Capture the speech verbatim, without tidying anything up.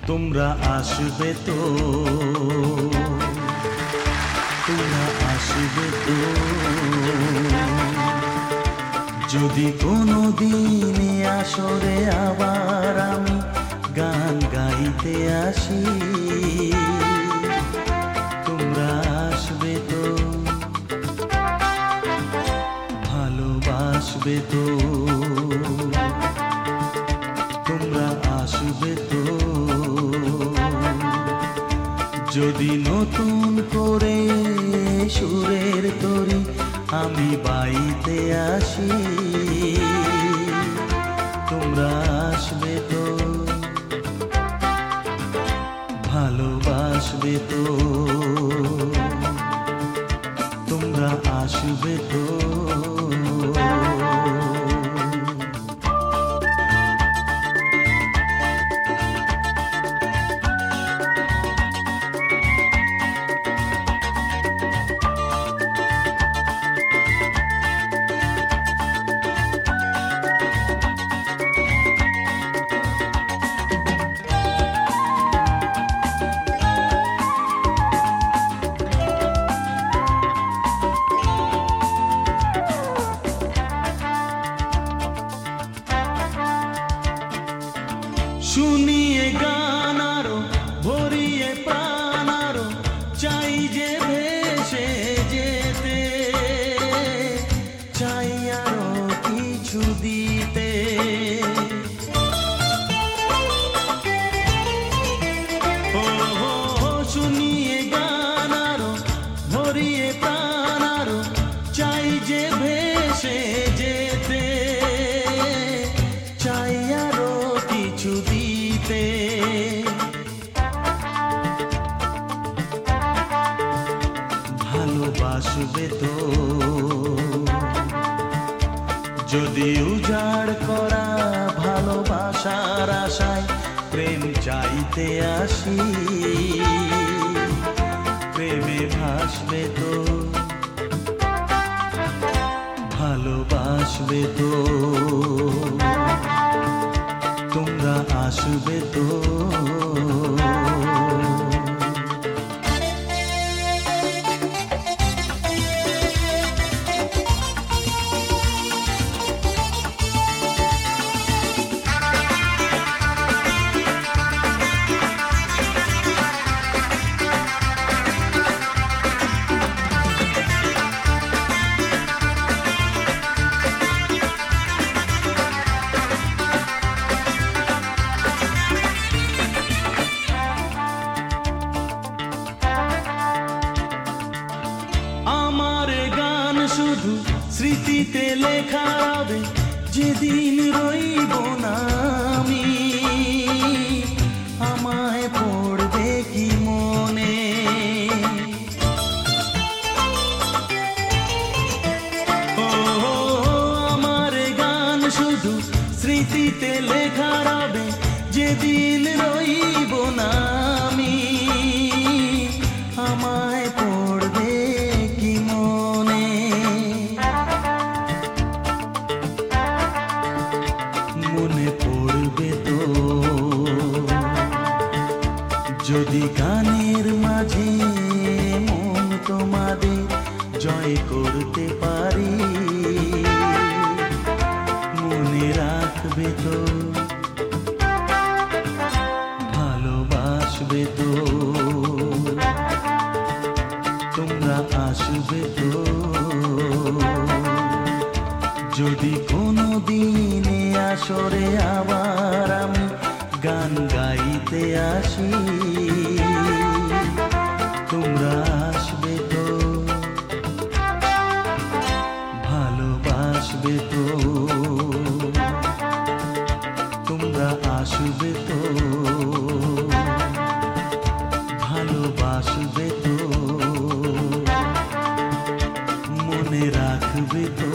তোমরা আসবে তো, তোমরা আসবে তো, যদি কোনো দিনে আসরে আবার আমি গান গাইতে আসি। তোমরা আসবে তো, ভালোবাসবে তো, তোমরা আসবে তো, যদি নতুন করে সুরের তরি আমি বাইতে আসি। তোমরা আসবে তো, ভালোবাসবে তো, তোমরা আসবে তো। শুনিয়ে গান আরো ভরিয়ে প্রাণ আরো চাই যে ভেসে যেতে, চাই আরো কিছু দিতে। ও শুনিয়ে গান আরো ভরিয়ে প্রাণ আরো চাই যে ভেসে যেতে, চাই আরো কিছু দিতে। ভালোবাসবে তো, যদি উজাড় করা ভালোবাসার আশায় প্রেম চাইতে আসি। প্রেমে ভাসবে তো, ভালোবাসবে তো, তোমরা আসবে তো। আমার গান শুধু স্মৃতিতে লেখা হবে, যেদিন রইব না আমি। আমায় পড়বে কি মনে, ও আমার গান শুধু স্মৃতিতে লেখা হবে, যেদিন রইব না আমি। আমায় পড়বে কি মনে, মনে পড়বে তো, যদি গানের মাঝে মন তোমাদের জয় করতে পারি। মনে রাখবে তো, ভালোবাসবে তো, তোমরা আসবে তো, যদি কোনো দিনে আসরে আবার আমি গান গাইতে আসি। তোমরা আসবে তো, ভালোবাসবে তো, তোমরা আসবে তো, ভালোবাসবে তো, মনে রাখবে তো।